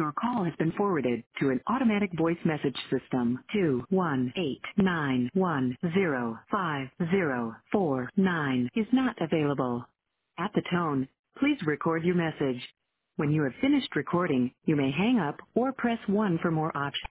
Your call has been forwarded to an automatic voice message system. 21891050449 is not available. At the tone, please record your message. When you have finished recording, you may hang up or press 1 for more options.